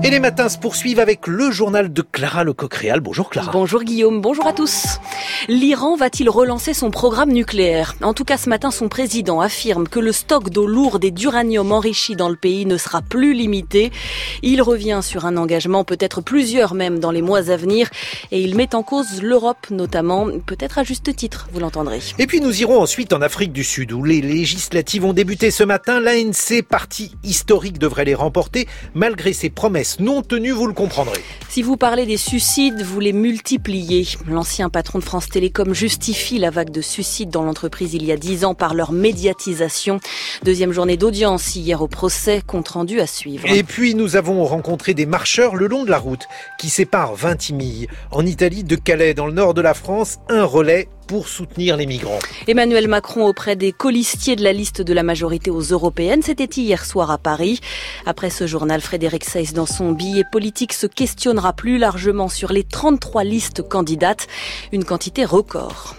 Et les matins se poursuivent avec le journal de Clara Lecoq-Réal. Bonjour Clara. Bonjour Guillaume, bonjour à tous. L'Iran va-t-il relancer son programme nucléaire ? En tout cas, ce matin, son président affirme que le stock d'eau lourde et d'uranium enrichi dans le pays ne sera plus limité. Il revient sur un engagement, peut-être plusieurs même, dans les mois à venir. Et il met en cause l'Europe notamment, peut-être à juste titre, vous l'entendrez. Et puis nous irons ensuite en Afrique du Sud, où les législatives ont débuté ce matin. L'ANC, parti historique, devrait les remporter, malgré ses promesses non tenues, vous le comprendrez. Si vous parlez des suicides, vous les multipliez. L'ancien patron de France Télécom justifie la vague de suicides dans l'entreprise il y a 10 ans par leur médiatisation. Deuxième journée d'audience hier au procès, compte rendu à suivre. Et puis nous avons rencontré des marcheurs le long de la route qui sépare Vintimille, en Italie, de Calais, dans le nord de la France, un relais pour soutenir les migrants. Emmanuel Macron auprès des colistiers de la liste de la majorité aux européennes, c'était hier soir à Paris. Après ce journal, Frédéric Seyss, dans son billet politique, se questionnera plus largement sur les 33 listes candidates, une quantité record.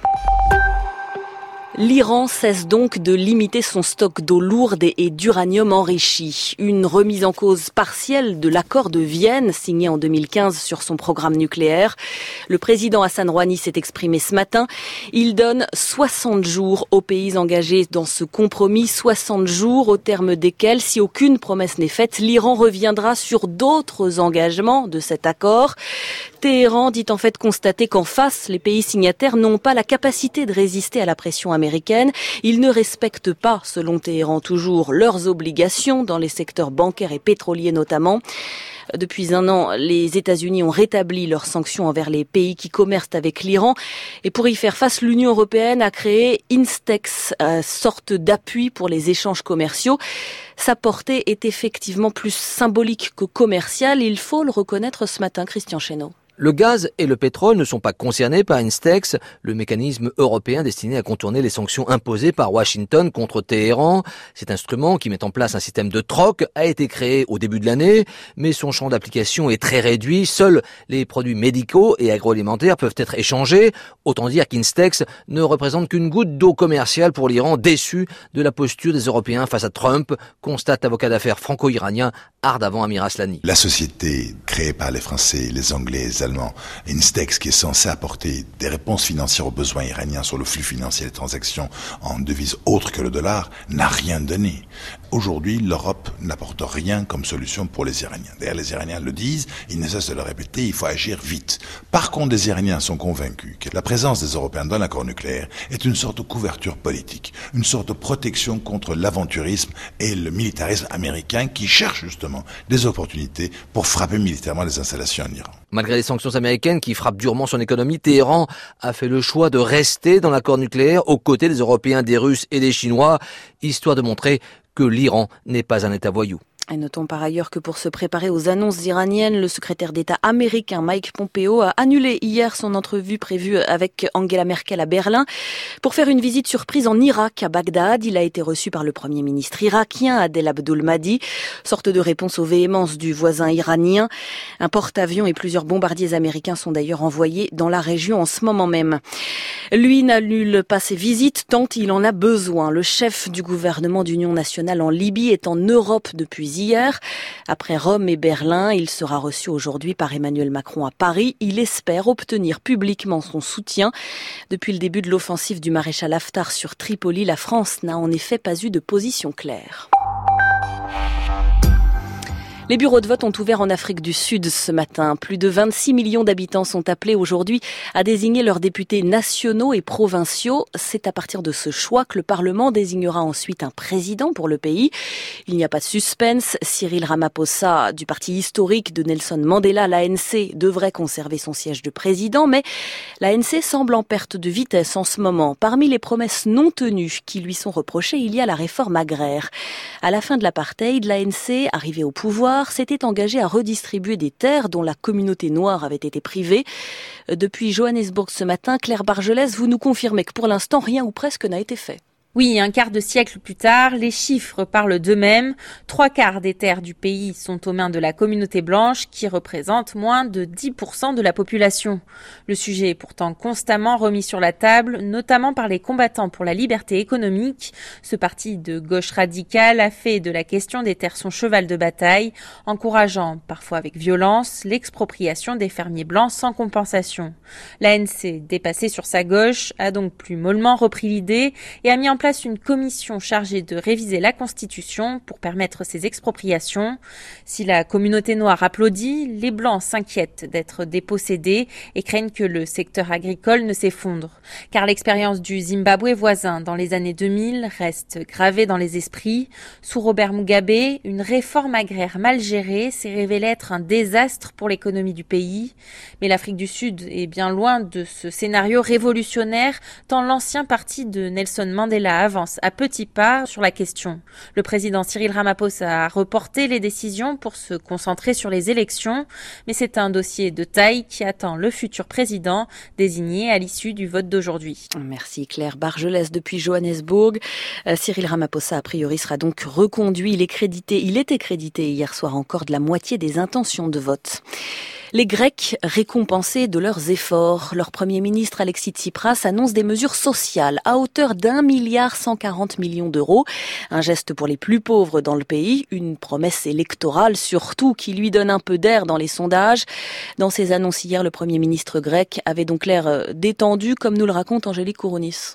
L'Iran cesse donc de limiter son stock d'eau lourde et d'uranium enrichi. Une remise en cause partielle de l'accord de Vienne, signé en 2015 sur son programme nucléaire. Le président Hassan Rouhani s'est exprimé ce matin. Il donne 60 jours aux pays engagés dans ce compromis, 60 jours au terme desquels, si aucune promesse n'est faite, l'Iran reviendra sur d'autres engagements de cet accord. Téhéran dit en fait constater qu'en face, les pays signataires n'ont pas la capacité de résister à la pression américaine. Ils ne respectent pas, selon Téhéran toujours, leurs obligations dans les secteurs bancaires et pétroliers notamment. Depuis un an, les États-Unis ont rétabli leurs sanctions envers les pays qui commercent avec l'Iran. Et pour y faire face, l'Union européenne a créé Instex, sorte d'appui pour les échanges commerciaux. Sa portée est effectivement plus symbolique que commerciale. Il faut le reconnaître ce matin, Christian Chesneau. Le gaz et le pétrole ne sont pas concernés par Instex, le mécanisme européen destiné à contourner les sanctions imposées par Washington contre Téhéran. Cet instrument, qui met en place un système de troc, a été créé au début de l'année, mais son champ d'application est très réduit. Seuls les produits médicaux et agroalimentaires peuvent être échangés. Autant dire qu'Instex ne représente qu'une goutte d'eau commerciale pour l'Iran, déçu de la posture des Européens face à Trump, constate l'avocat d'affaires franco-iranien Ardavan Amir Aslani. La société créée par les Français, les Anglais, les Allemands, Instex, qui est censé apporter des réponses financières aux besoins iraniens sur le flux financier des transactions en devises autres que le dollar, n'a rien donné. Aujourd'hui, l'Europe n'apporte rien comme solution pour les Iraniens. D'ailleurs, les Iraniens le disent, ils ne cessent de le répéter, il faut agir vite. Par contre, les Iraniens sont convaincus que la présence des Européens dans l'accord nucléaire est une sorte de couverture politique, une sorte de protection contre l'aventurisme et le militarisme américain qui cherche justement des opportunités pour frapper militairement les installations en Iran. Malgré les sanctions américaines qui frappent durement son économie, Téhéran a fait le choix de rester dans l'accord nucléaire aux côtés des Européens, des Russes et des Chinois, histoire de montrer que l'Iran n'est pas un État voyou. Et notons par ailleurs que pour se préparer aux annonces iraniennes, le secrétaire d'État américain Mike Pompeo a annulé hier son entrevue prévue avec Angela Merkel à Berlin pour faire une visite surprise en Irak, à Bagdad. Il a été reçu par le premier ministre irakien Adel Abdul Mahdi, sorte de réponse aux véhémences du voisin iranien. Un porte-avions et plusieurs bombardiers américains sont d'ailleurs envoyés dans la région en ce moment même. Lui n'annule pas ses visites tant il en a besoin. Le chef du gouvernement d'union nationale en Libye est en Europe depuis hier. Après Rome et Berlin, il sera reçu aujourd'hui par Emmanuel Macron à Paris. Il espère obtenir publiquement son soutien. Depuis le début de l'offensive du maréchal Haftar sur Tripoli, la France n'a en effet pas eu de position claire. Les bureaux de vote ont ouvert en Afrique du Sud ce matin. Plus de 26 millions d'habitants sont appelés aujourd'hui à désigner leurs députés nationaux et provinciaux. C'est à partir de ce choix que le Parlement désignera ensuite un président pour le pays. Il n'y a pas de suspense. Cyril Ramaphosa, du parti historique de Nelson Mandela, l'ANC, devrait conserver son siège de président, mais l'ANC semble en perte de vitesse en ce moment. Parmi les promesses non tenues qui lui sont reprochées, il y a la réforme agraire. À la fin de l'apartheid, l'ANC, arrivée au pouvoir, s'était engagé à redistribuer des terres dont la communauté noire avait été privée. Depuis Johannesburg ce matin, Claire Bargelès, vous nous confirmez que pour l'instant, rien ou presque n'a été fait. Oui, un quart de siècle plus tard, les chiffres parlent d'eux-mêmes. 3/4 des terres du pays sont aux mains de la communauté blanche qui représente moins de 10% de la population. Le sujet est pourtant constamment remis sur la table, notamment par les combattants pour la liberté économique. Ce parti de gauche radicale a fait de la question des terres son cheval de bataille, encourageant, parfois avec violence, l'expropriation des fermiers blancs sans compensation. L'ANC, dépassée sur sa gauche, a donc plus mollement repris l'idée et a mis en place une commission chargée de réviser la Constitution pour permettre ces expropriations. Si la communauté noire applaudit, les Blancs s'inquiètent d'être dépossédés et craignent que le secteur agricole ne s'effondre. Car l'expérience du Zimbabwe voisin dans les années 2000 reste gravée dans les esprits. Sous Robert Mugabe, une réforme agraire mal gérée s'est révélée être un désastre pour l'économie du pays. Mais l'Afrique du Sud est bien loin de ce scénario révolutionnaire, tant l'ancien parti de Nelson Mandela avance à petits pas sur la question. Le président Cyril Ramaphosa a reporté les décisions pour se concentrer sur les élections, mais c'est un dossier de taille qui attend le futur président désigné à l'issue du vote d'aujourd'hui. Merci Claire Bargelès depuis Johannesburg. Cyril Ramaphosa, a priori, sera donc reconduit. Il était crédité hier soir encore de la moitié des intentions de vote. Les Grecs récompensés de leurs efforts. Leur Premier ministre Alexis Tsipras annonce des mesures sociales à hauteur d'1,140 milliard d'euros. Un geste pour les plus pauvres dans le pays, une promesse électorale surtout qui lui donne un peu d'air dans les sondages. Dans ses annonces hier, le Premier ministre grec avait donc l'air détendu, comme nous le raconte Angélique Kourounis.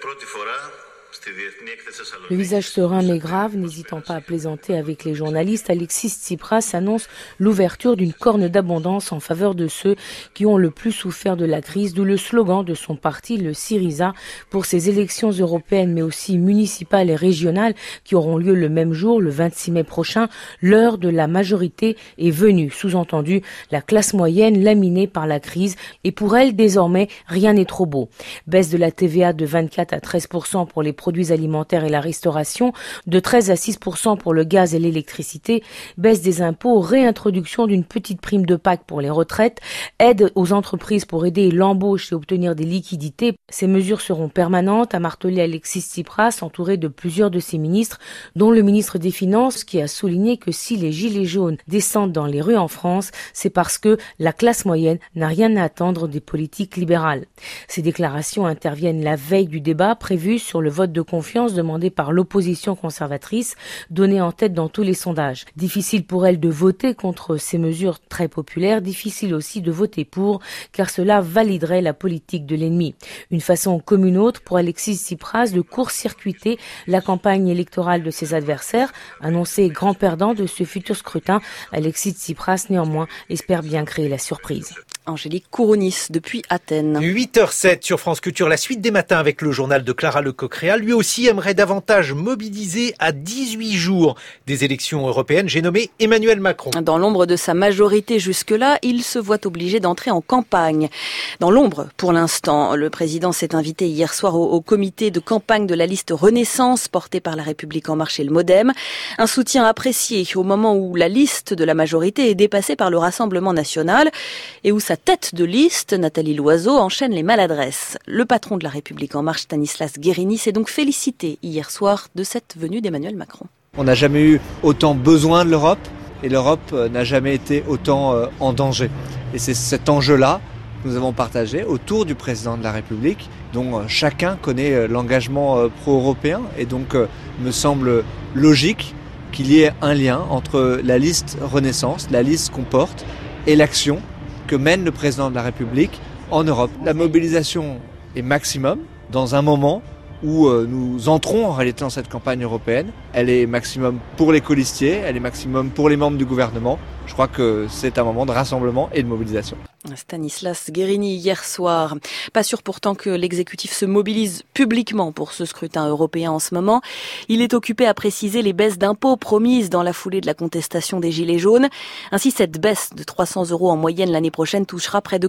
Le visage serein mais grave, n'hésitant pas à plaisanter avec les journalistes, Alexis Tsipras annonce l'ouverture d'une corne d'abondance en faveur de ceux qui ont le plus souffert de la crise, d'où le slogan de son parti, le Syriza, pour ces élections européennes mais aussi municipales et régionales qui auront lieu le même jour, le 26 mai prochain. L'heure de la majorité est venue, sous-entendu la classe moyenne laminée par la crise, et pour elle désormais rien n'est trop beau. Baisse de la TVA de 24 à 13% pour les produits alimentaires et la restauration, de 13 à 6% pour le gaz et l'électricité, baisse des impôts, réintroduction d'une petite prime de Pâques pour les retraites, aide aux entreprises pour aider l'embauche et obtenir des liquidités. Ces mesures seront permanentes, a martelé Alexis Tsipras, entouré de plusieurs de ses ministres, dont le ministre des Finances, qui a souligné que si les gilets jaunes descendent dans les rues en France, c'est parce que la classe moyenne n'a rien à attendre des politiques libérales. Ces déclarations interviennent la veille du débat prévu sur le vote de confiance demandé par l'opposition conservatrice, donnée en tête dans tous les sondages. Difficile pour elle de voter contre ces mesures très populaires, difficile aussi de voter pour, car cela validerait la politique de l'ennemi. Une façon comme une autre pour Alexis Tsipras de court-circuiter la campagne électorale de ses adversaires. Annoncé grand perdant de ce futur scrutin, Alexis Tsipras néanmoins espère bien créer la surprise. Angélique Kourounis depuis Athènes. 8h07 sur France Culture, la suite des matins avec le journal de Clara Lecocréal. Lui aussi aimerait davantage mobiliser à 18 jours des élections européennes. J'ai nommé Emmanuel Macron. Dans l'ombre de sa majorité jusque-là, il se voit obligé d'entrer en campagne. Dans l'ombre, pour l'instant, le président s'est invité hier soir au comité de campagne de la liste Renaissance portée par La République En Marche et le Modem. Un soutien apprécié au moment où la liste de la majorité est dépassée par le Rassemblement national et où sa tête de liste, Nathalie Loiseau, enchaîne les maladresses. Le patron de La République En Marche, Stanislas Guerini, s'est donc félicité hier soir de cette venue d'Emmanuel Macron. On n'a jamais eu autant besoin de l'Europe et l'Europe n'a jamais été autant en danger. Et c'est cet enjeu-là que nous avons partagé autour du président de la République, dont chacun connaît l'engagement pro-européen. Et donc, me semble logique qu'il y ait un lien entre la liste Renaissance, la liste qu'on porte, et l'action que mène le président de la République en Europe. La mobilisation est maximum dans un moment où nous entrons en réalité dans cette campagne européenne. Elle est maximum pour les colistiers, elle est maximum pour les membres du gouvernement. Je crois que c'est un moment de rassemblement et de mobilisation. Stanislas Guerini hier soir. Pas sûr pourtant que l'exécutif se mobilise publiquement pour ce scrutin européen en ce moment. Il est occupé à préciser les baisses d'impôts promises dans la foulée de la contestation des Gilets jaunes. Ainsi, cette baisse de 300 € en moyenne l'année prochaine touchera près de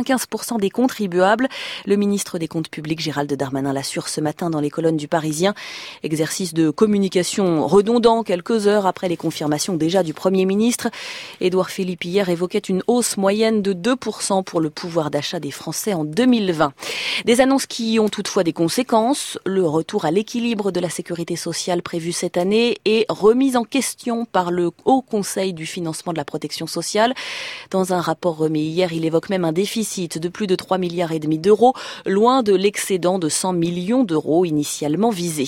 95% des contribuables. Le ministre des Comptes publics, Gérald Darmanin, l'assure ce matin dans les colonnes du Parisien. Exercice de communication redondant quelques heures après les confirmations déjà du Premier ministre. Édouard Philippe hier évoquait une hausse moyenne de 2% 2% pour le pouvoir d'achat des Français en 2020. Des annonces qui ont toutefois des conséquences. Le retour à l'équilibre de la sécurité sociale prévu cette année est remis en question par le Haut Conseil du financement de la protection sociale. Dans un rapport remis hier, il évoque même un déficit de plus de 3,5 milliards d'euros, loin de l'excédent de 100 millions d'euros initialement visé.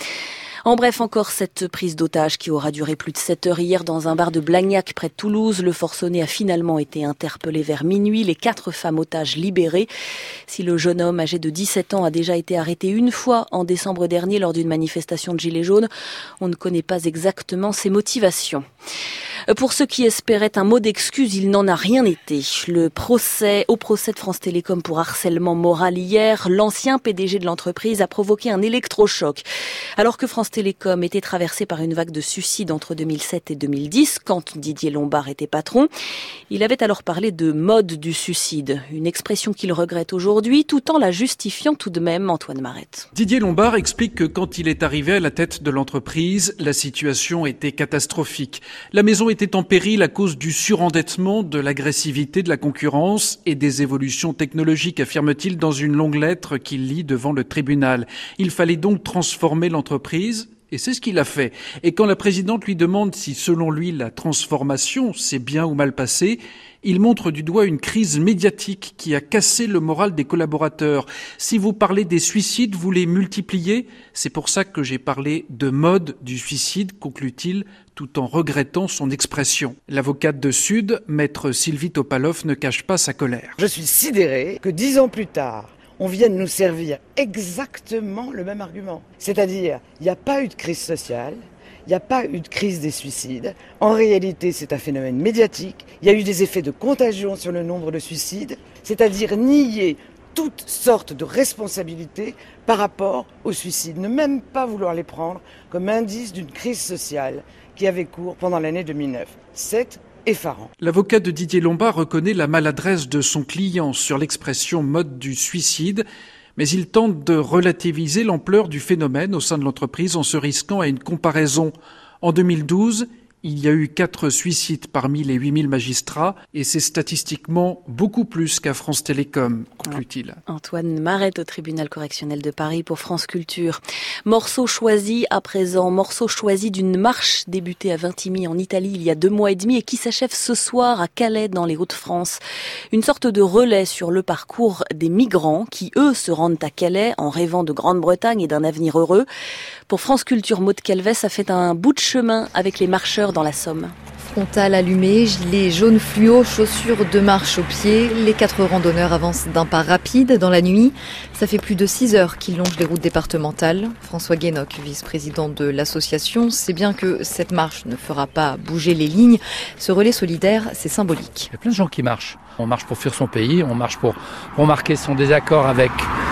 En bref, encore cette prise d'otage qui aura duré plus de 7 heures hier dans un bar de Blagnac près de Toulouse. Le forcené a finalement été interpellé vers minuit. Les 4 femmes otages libérées. Si le jeune homme âgé de 17 ans a déjà été arrêté une fois en décembre dernier lors d'une manifestation de Gilets jaunes, on ne connaît pas exactement ses motivations. Pour ceux qui espéraient un mot d'excuse, il n'en a rien été. Au procès de France Télécom pour harcèlement moral hier, l'ancien PDG de l'entreprise a provoqué un électrochoc. Alors que France Télécom était traversée par une vague de suicides entre 2007 et 2010, quand Didier Lombard était patron, il avait alors parlé de mode du suicide, une expression qu'il regrette aujourd'hui, tout en la justifiant tout de même, Antoine Marette. Didier Lombard explique que quand il est arrivé à la tête de l'entreprise, la situation était catastrophique. La maison était en péril à cause du surendettement, de l'agressivité de la concurrence et des évolutions technologiques, affirme-t-il dans une longue lettre qu'il lit devant le tribunal. Il fallait donc transformer l'entreprise. Et c'est ce qu'il a fait. Et quand la présidente lui demande si, selon lui, la transformation s'est bien ou mal passée, il montre du doigt une crise médiatique qui a cassé le moral des collaborateurs. Si vous parlez des suicides, vous les multipliez. C'est pour ça que j'ai parlé de mode du suicide, conclut-il, tout en regrettant son expression. L'avocate de Sud, maître Sylvie Topalov, ne cache pas sa colère. Je suis sidéré que 10 ans plus tard, on vienne nous servir exactement le même argument. C'est-à-dire, il n'y a pas eu de crise sociale, il n'y a pas eu de crise des suicides. En réalité, c'est un phénomène médiatique. Il y a eu des effets de contagion sur le nombre de suicides, c'est-à-dire nier toutes sortes de responsabilités par rapport aux suicides. Ne même pas vouloir les prendre comme indice d'une crise sociale qui avait cours pendant l'année 2009. C'est effarant. L'avocat de Didier Lombard reconnaît la maladresse de son client sur l'expression mode du suicide, mais il tente de relativiser l'ampleur du phénomène au sein de l'entreprise en se risquant à une comparaison. En 2012, il y a eu 4 suicides parmi les 8000 magistrats et c'est statistiquement beaucoup plus qu'à France Télécom, conclut-il. Antoine Marette au tribunal correctionnel de Paris pour France Culture. Morceau choisi à présent, morceau choisi d'une marche débutée à Vintimille en Italie il y a 2 mois et demi et qui s'achève ce soir à Calais dans les Hauts-de-France. Une sorte de relais sur le parcours des migrants qui, eux, se rendent à Calais en rêvant de Grande-Bretagne et d'un avenir heureux. Pour France Culture, Maud Calvet, ça fait un bout de chemin avec les marcheurs dans la Somme. Frontal allumé, gilet jaune fluo, chaussures de marche aux pieds. Les 4 randonneurs avancent d'un pas rapide dans la nuit. Ça fait plus de 6 heures qu'ils longent les routes départementales. François Guénoc, vice-président de l'association, sait bien que cette marche ne fera pas bouger les lignes. Ce relais solidaire, c'est symbolique. Il y a plein de gens qui marchent. On marche pour fuir son pays, on marche pour marquer son désaccord avec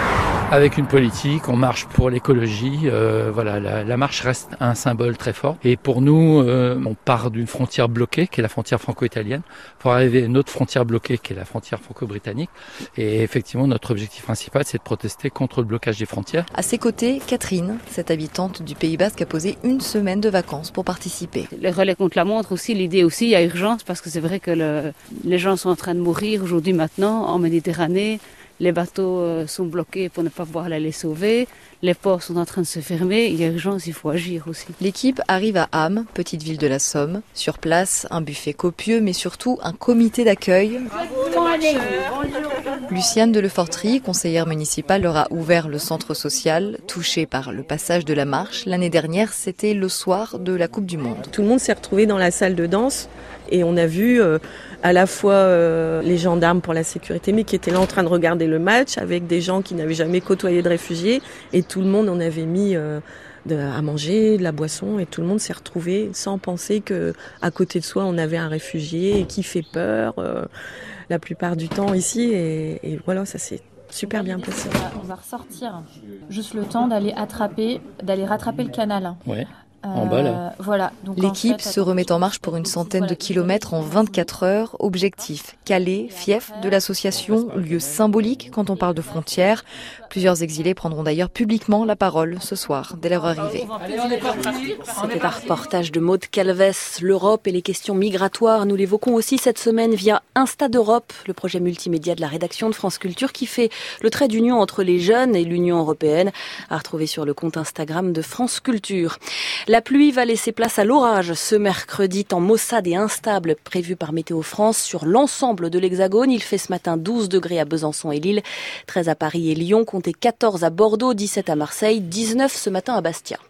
une politique, on marche pour l'écologie. La marche reste un symbole très fort. Et pour nous, on part d'une frontière bloquée, qui est la frontière franco-italienne, pour arriver à une autre frontière bloquée, qui est la frontière franco-britannique. Et effectivement, notre objectif principal, c'est de protester contre le blocage des frontières. À ses côtés, Catherine, cette habitante du Pays Basque, a posé 1 semaine de vacances pour participer. Le relais contre la montre aussi, l'idée aussi, il y a urgence, parce que c'est vrai que les gens sont en train de mourir aujourd'hui maintenant en Méditerranée. Les bateaux sont bloqués pour ne pas pouvoir aller les sauver. Les ports sont en train de se fermer. Il y a urgence, il faut agir aussi. L'équipe arrive à Ham, petite ville de la Somme. Sur place, un buffet copieux, mais surtout un comité d'accueil. Luciane de Lefortry, conseillère municipale, leur a ouvert le centre social, touché par le passage de la marche. L'année dernière, c'était le soir de la Coupe du Monde. Tout le monde s'est retrouvé dans la salle de danse et on a vu à la fois les gendarmes pour la sécurité, mais qui étaient là en train de regarder le match avec des gens qui n'avaient jamais côtoyé de réfugiés. Et tout le monde en avait mis à manger, de la boisson, et tout le monde s'est retrouvé sans penser qu'à côté de soi, on avait un réfugié et qui fait peur la plupart du temps ici. Et voilà, ça s'est super bien passé. On va ressortir juste le temps d'aller rattraper le canal. Ouais. En bas, là. Voilà. Donc, l'équipe se remet en marche pour une centaine de kilomètres en 24 heures. Objectif, Calais, fief de l'association, lieu symbolique quand on parle de frontières. Plusieurs exilés prendront d'ailleurs publiquement la parole ce soir, dès leur arrivée. C'était un reportage de Maude Calves. L'Europe et les questions migratoires, nous l'évoquons aussi cette semaine via Insta d'Europe, le projet multimédia de la rédaction de France Culture qui fait le trait d'union entre les jeunes et l'Union européenne, à retrouver sur le compte Instagram de France Culture. La pluie va laisser place à l'orage ce mercredi, temps maussade et instable prévu par Météo France sur l'ensemble de l'Hexagone. Il fait ce matin 12 degrés à Besançon et Lille, 13 à Paris et Lyon, comptez 14 à Bordeaux, 17 à Marseille, 19 ce matin à Bastia.